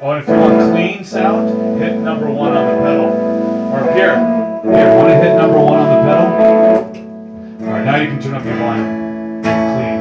Oh, and if you want clean sound, hit number one on the pedal. Or here, want to hit number one on the pedal? Alright, now you can turn up your volume. Clean.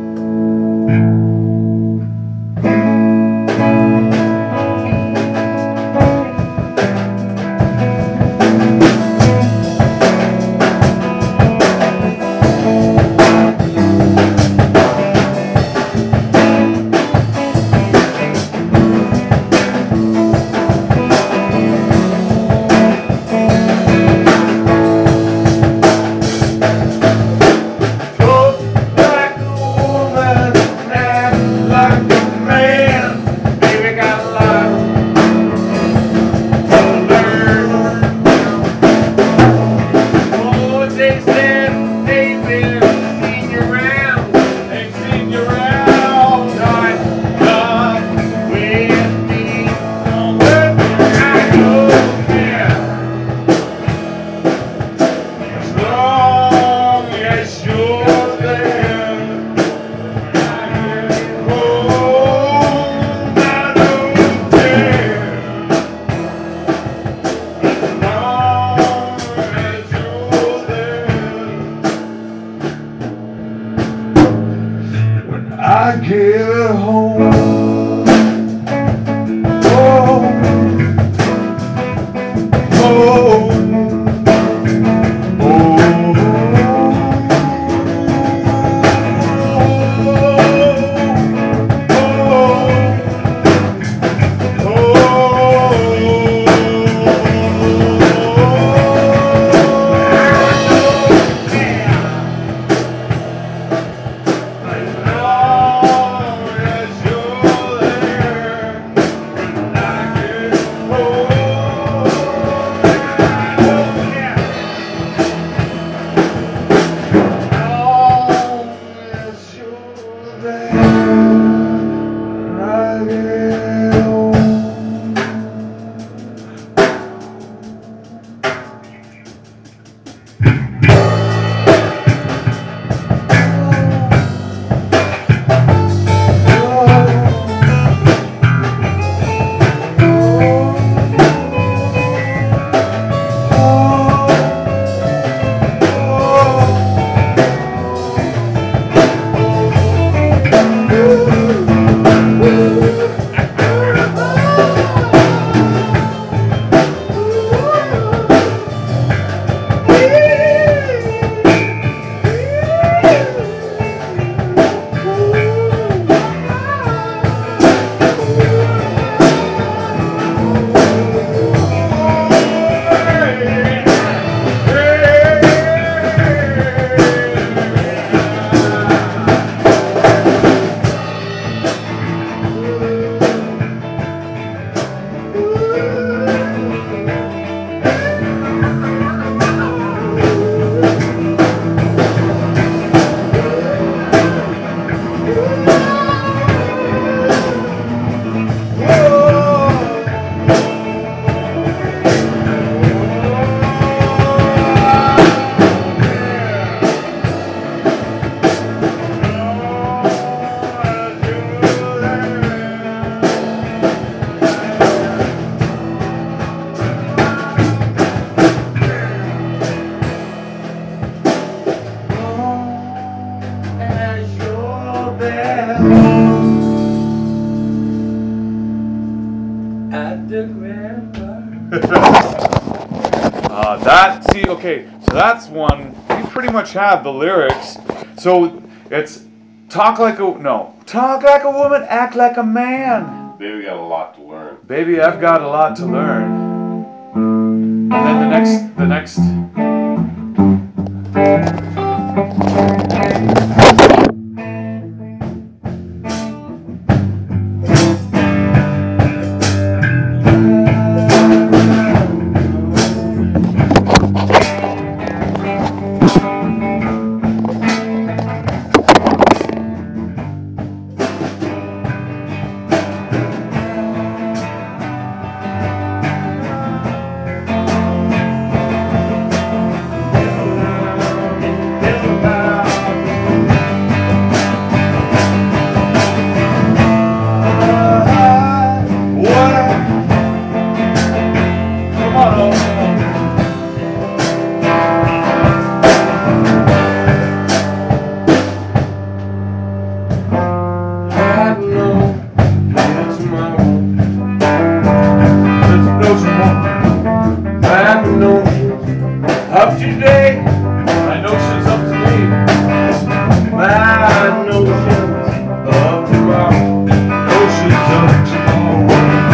I get home. Okay, so that's one, you pretty much have the lyrics. So it's talk like a woman, act like a man. Baby got a lot to learn. Baby, I've got a lot to learn. And then the next. know that tomorrow. There's no tomorrow. I have notions of today. My notions of today. My notions of tomorrow. Notions of tomorrow.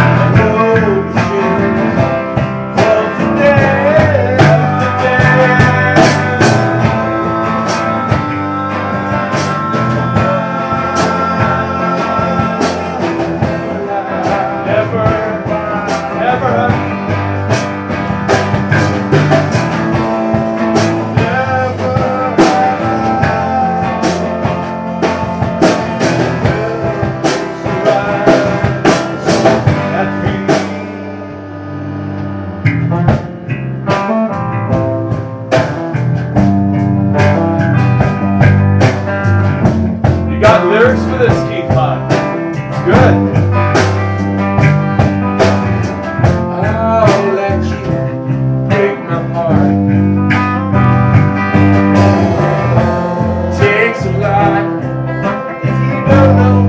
You got lyrics for this, Keith Hahn. It's good. I'll let you break my heart. Takes a lot if you don't know.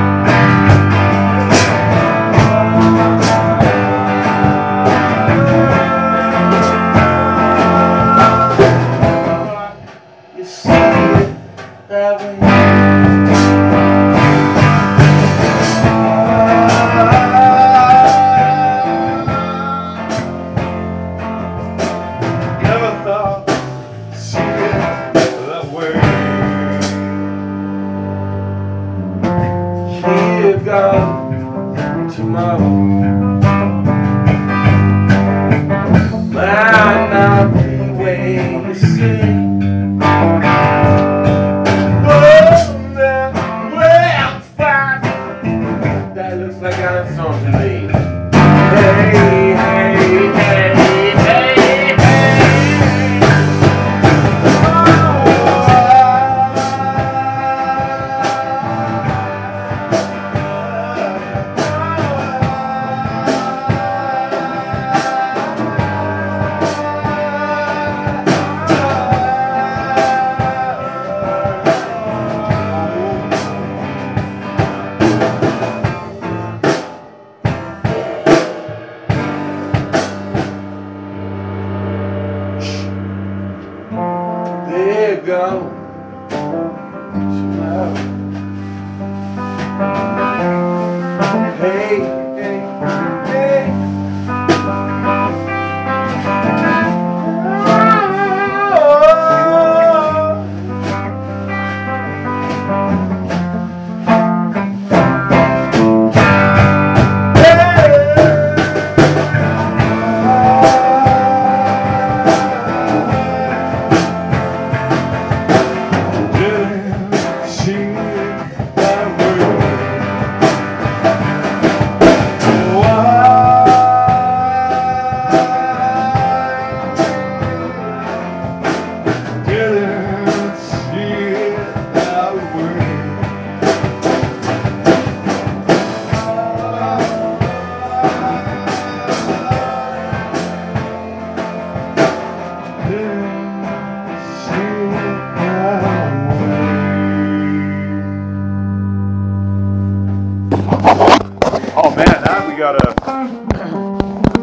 You see it that way. Never thought see it that way. Here goes tomorrow. Might not be where you say. Well, fine. That looks like I have something to leave. Hey, hey, hey, hey, hey. There you go. Hey, hey, hey. Oh man, now we got a